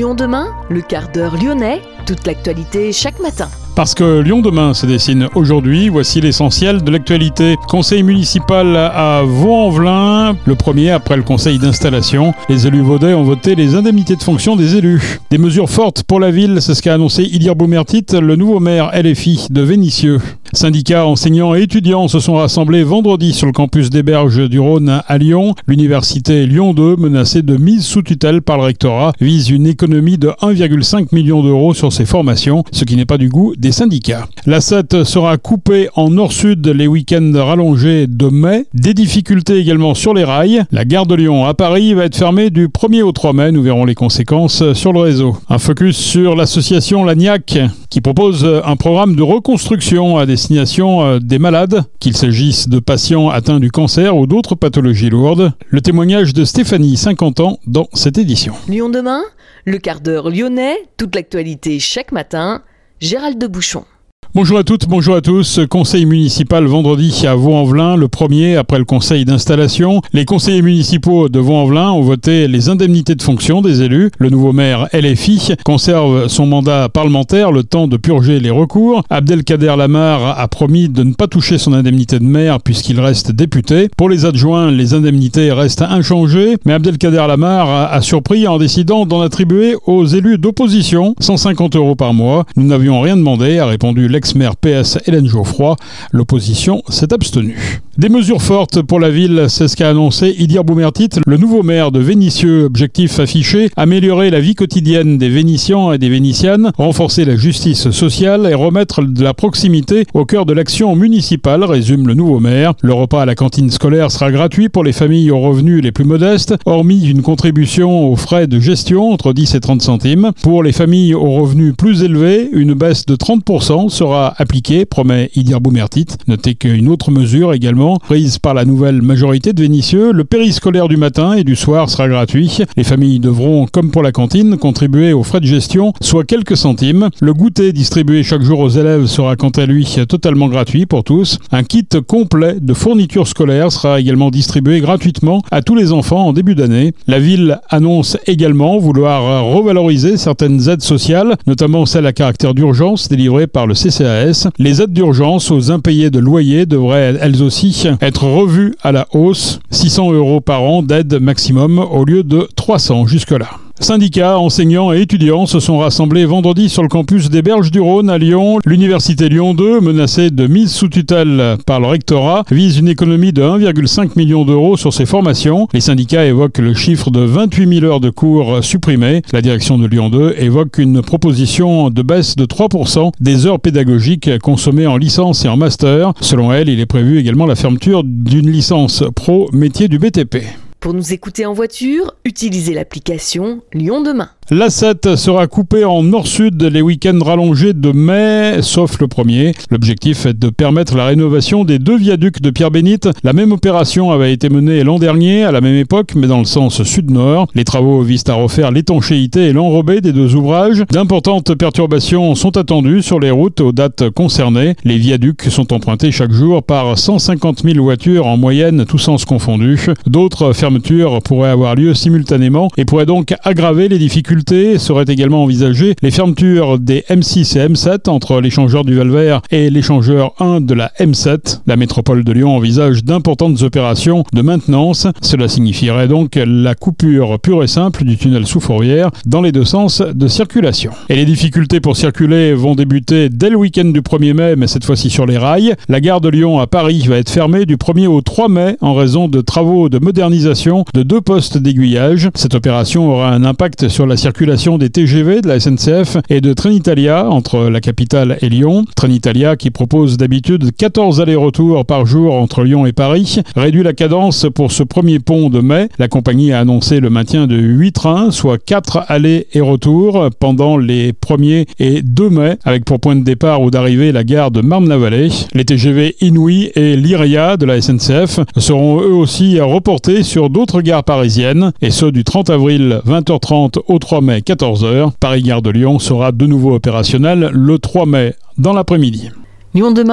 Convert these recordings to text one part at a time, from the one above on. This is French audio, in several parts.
Lyon demain, le quart d'heure lyonnais, toute l'actualité chaque matin. Parce que Lyon demain se dessine aujourd'hui, voici l'essentiel de l'actualité. Conseil municipal à Vaux-en-Velin, le premier après le conseil d'installation. Les élus vaudais ont voté les indemnités de fonction des élus. Des mesures fortes pour la ville, c'est ce qu'a annoncé Ilir Boumerdjit, le nouveau maire LFI de Vénissieux. Syndicats, enseignants et étudiants se sont rassemblés vendredi sur le campus des Berges du Rhône à Lyon. L'université Lyon 2, menacée de mise sous tutelle par le rectorat, vise une économie de 1,5 million d'euros sur ses formations, ce qui n'est pas du goût des syndicats. La 7 sera coupée en nord-sud les week-ends rallongés de mai. Des difficultés également sur les rails. La gare de Lyon à Paris va être fermée du 1er au 3 mai. Nous verrons les conséquences sur le réseau. Un focus sur l'association Lagnac qui propose un programme de reconstruction à destination des malades, qu'il s'agisse de patients atteints du cancer ou d'autres pathologies lourdes. Le témoignage de Stéphanie, 50 ans, dans cette édition. Lyon demain, le quart d'heure lyonnais, toute l'actualité chaque matin. Gérald de Bouchon. Bonjour à toutes, bonjour à tous. Conseil municipal vendredi à Vaux-en-Velin, le premier après le conseil d'installation. Les conseillers municipaux de Vaux-en-Velin ont voté les indemnités de fonction des élus. Le nouveau maire LFI conserve son mandat parlementaire, le temps de purger les recours. Abdelkader Lamar a promis de ne pas toucher son indemnité de maire puisqu'il reste député. Pour les adjoints, les indemnités restent inchangées, mais Abdelkader Lamar a surpris en décidant d'en attribuer aux élus d'opposition 150 € par mois. Nous n'avions rien demandé, a répondu l'ex-maire PS Hélène Geoffroy. L'opposition s'est abstenue. Des mesures fortes pour la ville, c'est ce qu'a annoncé Ilir Boumerdjit, le nouveau maire de Vénissieux. Objectif affiché, améliorer la vie quotidienne des Vénitiens et des Vénitianes, renforcer la justice sociale et remettre de la proximité au cœur de l'action municipale, résume le nouveau maire. Le repas à la cantine scolaire sera gratuit pour les familles aux revenus les plus modestes, hormis une contribution aux frais de gestion entre 10 et 30 centimes. Pour les familles aux revenus plus élevés, une baisse de 30% sera appliquée, promet Ilir Boumerdjit. Notez qu'une autre mesure également prise par la nouvelle majorité de Vénissieux, le périscolaire du matin et du soir sera gratuit. Les familles devront, comme pour la cantine, contribuer aux frais de gestion, soit quelques centimes. Le goûter distribué chaque jour aux élèves sera quant à lui totalement gratuit pour tous. Un kit complet de fournitures scolaires sera également distribué gratuitement à tous les enfants en début d'année. La ville annonce également vouloir revaloriser certaines aides sociales, notamment celles à caractère d'urgence délivrées par le CCAS. Les aides d'urgence aux impayés de loyer devraient elles aussi être revues à la hausse, 600 € par an d'aide maximum au lieu de 300 jusque-là. Syndicats, enseignants et étudiants se sont rassemblés vendredi sur le campus des Berges du Rhône à Lyon. L'université Lyon 2, menacée de mise sous tutelle par le rectorat, vise une économie de 1,5 million d'euros sur ses formations. Les syndicats évoquent le chiffre de 28 000 heures de cours supprimées. La direction de Lyon 2 évoque une proposition de baisse de 3% des heures pédagogiques consommées en licence et en master. Selon elle, il est prévu également la fermeture d'une licence pro métier du BTP. Pour nous écouter en voiture, utilisez l'application Lyon demain. La 7 sera coupée en nord-sud les week-ends rallongés de mai, sauf le premier. L'objectif est de permettre la rénovation des 2 viaducs de Pierre-Bénite. La même opération avait été menée l'an dernier, à la même époque, mais dans le sens sud-nord. Les travaux visent à refaire l'étanchéité et l'enrobé des 2 ouvrages. D'importantes perturbations sont attendues sur les routes aux dates concernées. Les viaducs sont empruntés chaque jour par 150 000 voitures en moyenne, tous sens confondus. D'autres fermetures pourraient avoir lieu simultanément et pourraient donc aggraver les difficultés. Seraient également envisagées les fermetures des M6 et M7 entre l'échangeur du Val-Vert et l'échangeur 1 de la M7. La métropole de Lyon envisage d'importantes opérations de maintenance. Cela signifierait donc la coupure pure et simple du tunnel sous Fourvière dans les 2 sens de circulation. Et les difficultés pour circuler vont débuter dès le week-end du 1er mai, mais cette fois-ci sur les rails. La gare de Lyon à Paris va être fermée du 1er au 3 mai en raison de travaux de modernisation de 2 postes d'aiguillage. Cette opération aura un impact sur la circulation des TGV de la SNCF et de Trenitalia entre la capitale et Lyon. Trenitalia, qui propose d'habitude 14 allers-retours par jour entre Lyon et Paris, réduit la cadence pour ce premier pont de mai. La compagnie a annoncé le maintien de 8 trains, soit 4 allers et retours pendant les 1er et 2 mai, avec pour point de départ ou d'arrivée la gare de Marne-la-Vallée. Les TGV Inouï et Lyria de la SNCF seront eux aussi reportés sur d'autres gares parisiennes, et ceux du 30 avril 20h30 au 3 mai 14h. Paris-Gare de Lyon sera de nouveau opérationnel le 3 mai dans l'après-midi. Lyon demain,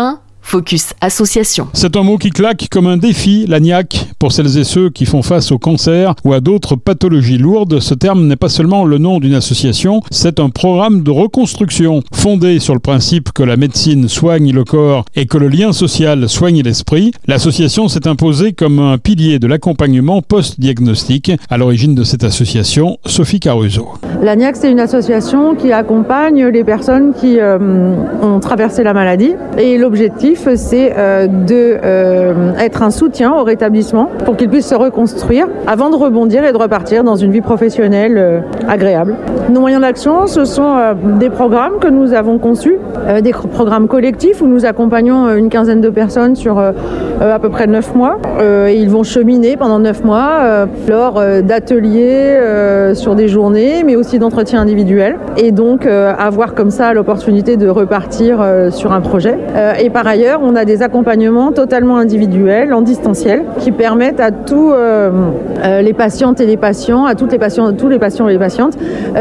Focus Association. C'est un mot qui claque comme un défi, l'ANIAC. Pour celles et ceux qui font face au cancer ou à d'autres pathologies lourdes, ce terme n'est pas seulement le nom d'une association, c'est un programme de reconstruction fondé sur le principe que la médecine soigne le corps et que le lien social soigne l'esprit. L'association s'est imposée comme un pilier de l'accompagnement post-diagnostic. À l'origine de cette association, Sophie Caruso. L'ANIAC, c'est une association qui accompagne les personnes qui ont traversé la maladie. Et l'objectif, c'est d'être un soutien au rétablissement pour qu'ils puissent se reconstruire avant de rebondir et de repartir dans une vie professionnelle agréable. Nos moyens d'action, ce sont des programmes que nous avons conçus, des programmes collectifs où nous accompagnons une quinzaine de personnes sur à peu près 9 mois. Et ils vont cheminer pendant 9 mois lors d'ateliers sur des journées, mais aussi d'entretiens individuels. Et donc avoir comme ça l'opportunité de repartir sur un projet. Et par ailleurs, on a des accompagnements totalement individuels, en distanciel, qui permettent à tous les patientes et les patients, à tous les patients et les patientes,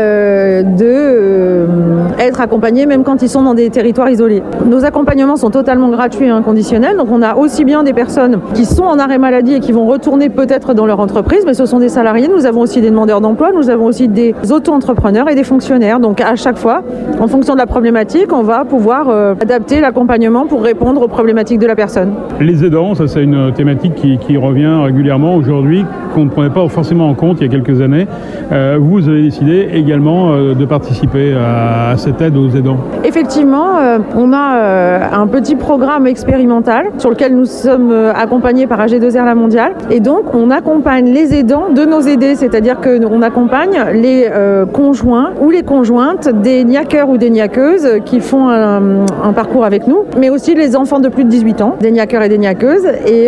être accompagnés même quand ils sont dans des territoires isolés. Nos accompagnements sont totalement gratuits et inconditionnels, donc on a aussi bien des personnes qui sont en arrêt maladie et qui vont retourner peut-être dans leur entreprise, mais ce sont des salariés. Nous avons aussi des demandeurs d'emploi, nous avons aussi des auto-entrepreneurs et des fonctionnaires. Donc à chaque fois, en fonction de la problématique, on va pouvoir adapter l'accompagnement pour répondre aux problématiques de la personne. Les aidants, ça c'est une thématique qui revient régulièrement aujourd'hui, qu'on ne prenait pas forcément en compte il y a quelques années. Vous avez décidé également de participer à cette aide aux aidants. Effectivement, on a un petit programme expérimental sur lequel nous sommes accompagnés par AG2R La Mondiale. Et donc, on accompagne les aidants de nos aidés, c'est-à-dire qu'on accompagne les conjoints ou les conjointes des niaqueurs ou des niaqueuses qui font un parcours avec nous, mais aussi les enfants de plus de 18 ans, des niaqueurs et des niaqueuses. Et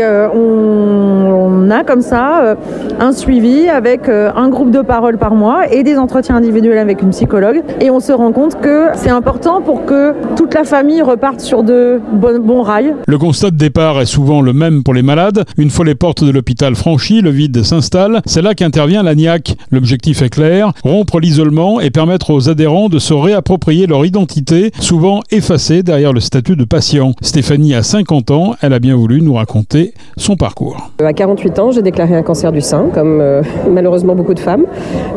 on a comme ça un suivi avec un groupe de parole par mois et des entretiens individuels avec une psychologue. Et on se rend compte que c'est important pour que toute la famille reparte sur de bons rails. Le constat de départ est souvent le même pour les malades. Une fois les portes de l'hôpital franchies, le vide s'installe. C'est là qu'intervient l'ANIAC. L'objectif est clair, rompre l'isolement et permettre aux adhérents de se réapproprier leur identité, souvent effacée derrière le statut de patient. Stéphanie a 50 ans, elle a bien voulu nous raconter son parcours. À 48 ans, j'ai déclaré un cancer du sein, comme malheureusement beaucoup de femmes.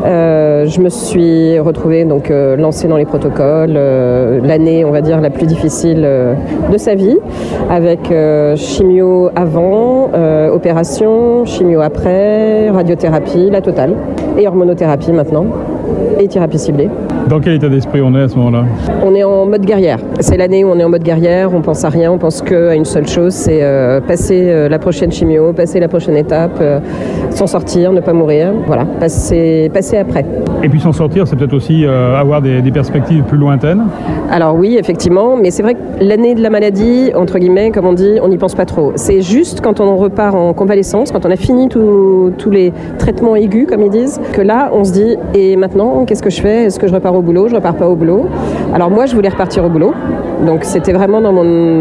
Je me suis retrouvée donc lancée dans les protocoles, l'année, on va dire, la plus difficile de sa vie, avec chimio avant, opération, chimio après, radiothérapie, la totale, et hormonothérapie maintenant, et thérapie ciblée. Dans quel état d'esprit on est à ce moment-là ? On est en mode guerrière. C'est l'année où on est en mode guerrière, on pense à rien, on pense qu'à une seule chose, c'est passer la prochaine chimio, passer la prochaine étape, s'en sortir, ne pas mourir, voilà, passer après. Et puis s'en sortir, c'est peut-être aussi avoir des perspectives plus lointaines ? Alors oui, effectivement, mais c'est vrai que l'année de la maladie, entre guillemets, comme on dit, on n'y pense pas trop. C'est juste quand on repart en convalescence, quand on a fini tous les traitements aigus, comme ils disent, que là, on se dit, et maintenant, qu'est-ce que je fais ? Est-ce que je repars au boulot ? Je repars pas au boulot. Alors moi, je voulais repartir au boulot. Donc c'était vraiment dans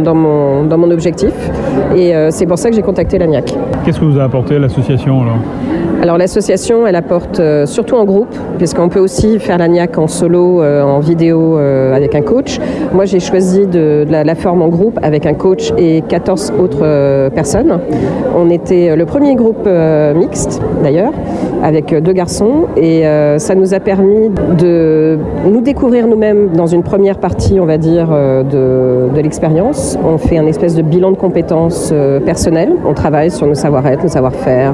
mon objectif. Et c'est pour ça que j'ai contacté l'ANIAC. Qu'est-ce que vous a apporté l'association alors ? Alors l'association, elle apporte surtout en groupe, puisqu'on peut aussi faire l'ANIAC en solo, en vidéo avec un coach. Moi, j'ai choisi de la forme en groupe avec un coach et 14 autres personnes. On était le premier groupe mixte, d'ailleurs, avec 2 garçons. Et ça nous a permis de nous découvrir nous-mêmes dans une première partie, on va dire, de l'expérience. On fait un espèce de bilan de compétences personnelles. On travaille sur nos savoir-être, nos savoir-faire.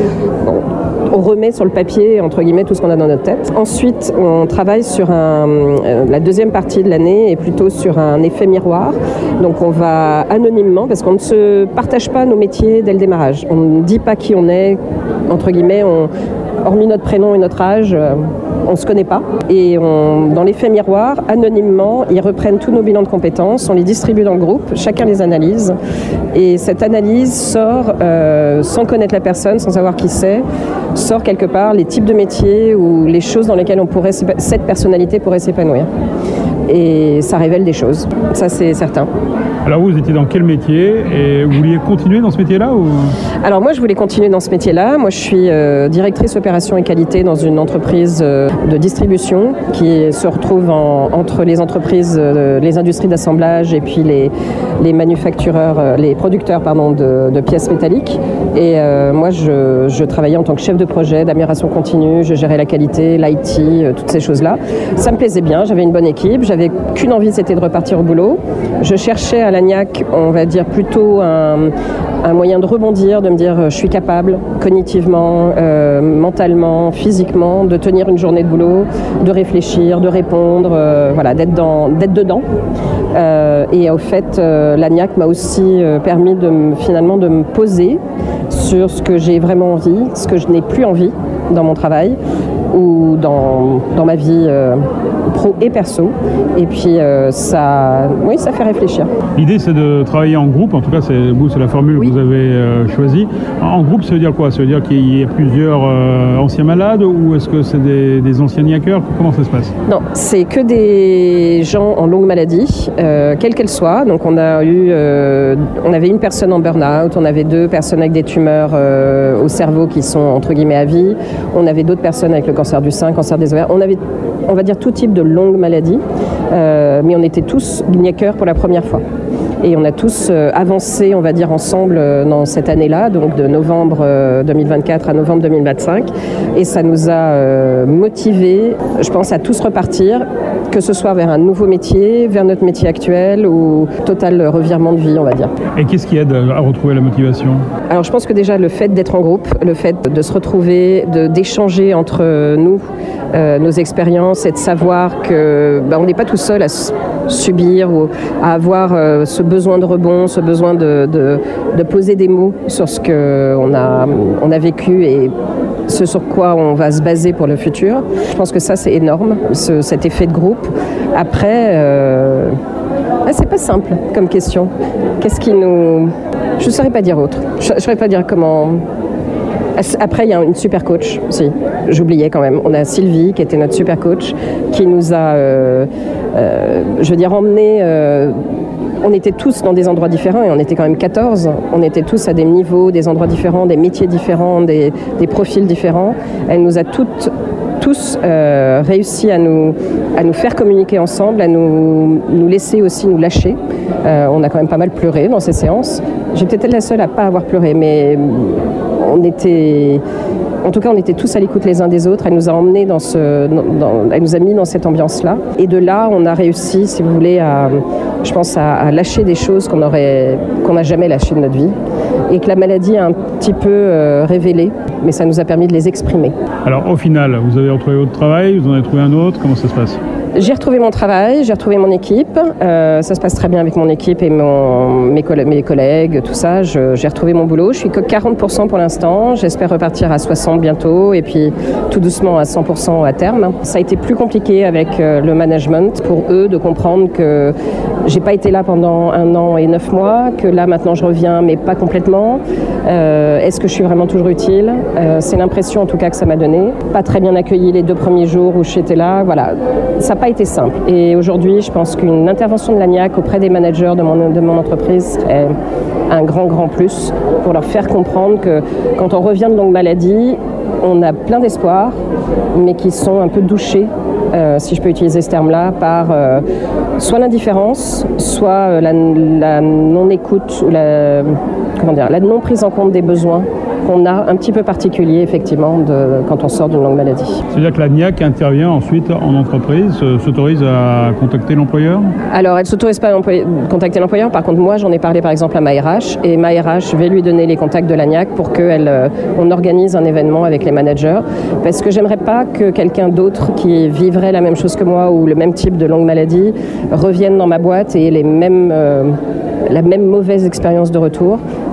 On remet sur le papier, entre guillemets, tout ce qu'on a dans notre tête. Ensuite, on travaille sur la deuxième partie de l'année et plutôt sur un effet miroir. Donc on va anonymement, parce qu'on ne se partage pas nos métiers dès le démarrage. On ne dit pas qui on est, entre guillemets, hormis notre prénom et notre âge, on ne se connaît pas. Et dans l'effet miroir, anonymement, ils reprennent tous nos bilans de compétences, on les distribue dans le groupe, chacun les analyse. Et cette analyse sort, sans connaître la personne, sans savoir qui c'est, sort quelque part les types de métiers ou les choses dans lesquelles cette personnalité pourrait s'épanouir. et ça révèle des choses. Ça, c'est certain. Alors vous étiez dans quel métier et vous vouliez continuer dans ce métier-là ou... Alors moi, je voulais continuer dans ce métier-là. Moi, je suis directrice opération et qualité dans une entreprise de distribution qui se retrouve entre les entreprises, les industries d'assemblage et puis les manufactureurs, les producteurs de pièces métalliques. Et moi, je travaillais en tant que chef de projet d'amélioration continue. Je gérais la qualité, l'IT, toutes ces choses-là. Ça me plaisait bien. J'avais une bonne équipe. J'avais qu'une envie, c'était de repartir au boulot. Je cherchais à l'ANIAC, on va dire plutôt un moyen de rebondir, de me dire je suis capable cognitivement, mentalement, physiquement de tenir une journée de boulot, de réfléchir, de répondre, d'être dedans. Et au fait, l'ANIAC m'a aussi permis de me poser sur ce que j'ai vraiment envie, ce que je n'ai plus envie dans mon travail ou dans ma vie pro et perso. Et puis ça fait réfléchir. L'idée, c'est de travailler en groupe. En tout cas, c'est la formule que vous avez choisie. En groupe, ça veut dire quoi? Ça veut dire qu'il y a plusieurs anciens malades ou est-ce que c'est des anciens niaqueurs? Comment ça se passe? Non, c'est que des gens en longue maladie, quelle qu'elle soit. Donc on avait une personne en burn-out, on avait 2 personnes avec des tumeurs au cerveau qui sont entre guillemets à vie. On avait d'autres personnes avec le cancer du sein, cancer des ovaires. On avait, on va dire, tout type de longue maladie, mais on était tous niaqueurs pour la première fois. Et on a tous avancé, on va dire, ensemble dans cette année-là, donc de novembre 2024 à novembre 2025. Et ça nous a motivés, je pense, à tous repartir, que ce soit vers un nouveau métier, vers notre métier actuel ou total revirement de vie, on va dire. Et qu'est-ce qui aide à retrouver la motivation? Alors je pense que déjà le fait d'être en groupe, le fait de se retrouver, d'échanger entre nous nos expériences et de savoir que on n'est pas tout seul à subir ou à avoir ce besoin de rebond, ce besoin de poser des mots sur ce qu'on a vécu et ce sur quoi on va se baser pour le futur. Je pense que ça, c'est énorme, cet effet de groupe. Après, c'est pas simple comme question. Qu'est-ce qui nous... Je ne saurais pas dire autre. Je ne saurais pas dire comment... Après, il y a une super coach aussi. J'oubliais quand même. On a Sylvie, qui était notre super coach, qui nous a, emmenés... on était tous dans des endroits différents et on était quand même 14. On était tous à des niveaux, des endroits différents, des métiers différents, des profils différents. Elle nous a tous réussi à nous faire communiquer ensemble, à nous laisser aussi nous lâcher. On a quand même pas mal pleuré dans ces séances. J'ai peut-être la seule à pas avoir pleuré, mais on était tous à l'écoute les uns des autres. Elle nous a emmenés elle nous a mis dans cette ambiance-là. Et de là, on a réussi, si vous voulez, je pense à lâcher des choses qu'on n'a jamais lâchées de notre vie et que la maladie a un petit peu révélé, mais ça nous a permis de les exprimer. Alors au final, vous avez retrouvé votre travail, vous en avez trouvé un autre, comment ça se passe? J'ai retrouvé mon travail, j'ai retrouvé mon équipe, ça se passe très bien avec mon équipe et mes collègues, tout ça. J'ai retrouvé mon boulot, je suis que 40% pour l'instant, j'espère repartir à 60% bientôt et puis tout doucement à 100% à terme. Ça a été plus compliqué avec le management pour eux de comprendre que j'ai pas été là pendant 1 an et 9 mois, que là maintenant je reviens mais pas complètement. Est-ce que je suis vraiment toujours utile? C'est l'impression en tout cas que ça m'a donné. Pas très bien accueilli les 2 premiers jours où j'étais là, voilà. Ça n'a pas été simple. Et aujourd'hui, je pense qu'une intervention de l'ANIAC auprès des managers de mon entreprise serait un grand plus pour leur faire comprendre que quand on revient de longue maladie, on a plein d'espoir, mais qui sont un peu douchés, si je peux utiliser ce terme-là, par soit l'indifférence, soit la non-écoute ou la non-prise en compte des besoins qu'on a un petit peu particulier effectivement quand on sort d'une longue maladie. C'est-à-dire que l'ANIAC intervient ensuite en entreprise, s'autorise à contacter l'employeur? Alors elle ne s'autorise pas à contacter l'employeur, par contre moi j'en ai parlé par exemple à ma RH et ma RH va lui donner les contacts de l'ANIAC pour qu'on organise un événement avec les managers parce que j'aimerais pas que quelqu'un d'autre qui vivrait la même chose que moi ou le même type de longue maladie revienne dans ma boîte et ait la même mauvaise expérience de retour.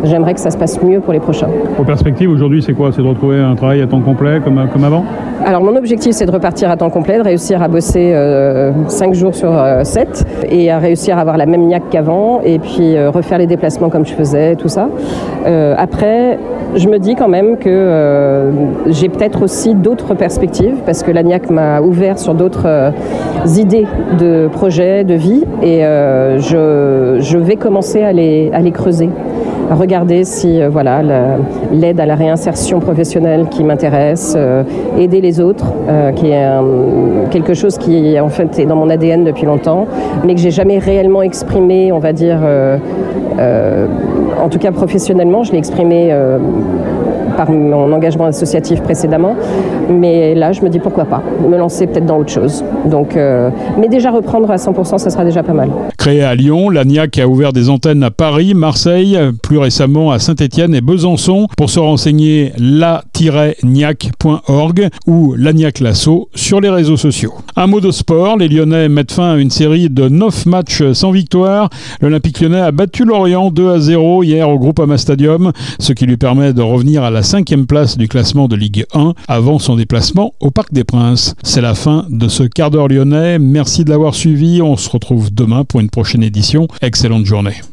j'aimerais que ça se passe mieux pour les prochains. Vos perspectives aujourd'hui, c'est quoi? C'est de retrouver un travail à temps complet comme avant? Alors mon objectif, c'est de repartir à temps complet, de réussir à bosser 5 jours sur 7 et à réussir à avoir la même niaque qu'avant et puis refaire les déplacements comme je faisais, tout ça. Après, je me dis quand même que j'ai peut-être aussi d'autres perspectives parce que la niaque m'a ouvert sur d'autres idées de projets, de vie et je vais commencer à les creuser. À regarder si l'aide à la réinsertion professionnelle qui m'intéresse, aider les autres, qui est quelque chose qui en fait est dans mon ADN depuis longtemps, mais que j'ai jamais réellement exprimé, on va dire, en tout cas professionnellement, je l'ai exprimé par mon engagement associatif précédemment, mais là je me dis pourquoi pas, me lancer peut-être dans autre chose. Donc, mais déjà reprendre à 100%, ça sera déjà pas mal. Créée à Lyon, la NIAC a ouvert des antennes à Paris, Marseille, plus récemment à Saint-Étienne et Besançon. Pour se renseigner, la-niac.org ou la NIAC Lasso sur les réseaux sociaux. Un mot de sport, les Lyonnais mettent fin à une série de 9 matchs sans victoire. L'Olympique Lyonnais a battu Lorient 2-0 hier au Groupama Stadium, ce qui lui permet de revenir à la 5e place du classement de Ligue 1 avant son déplacement au Parc des Princes. C'est la fin de ce quart d'heure lyonnais. Merci de l'avoir suivi. On se retrouve demain pour une prochaine édition. Excellente journée.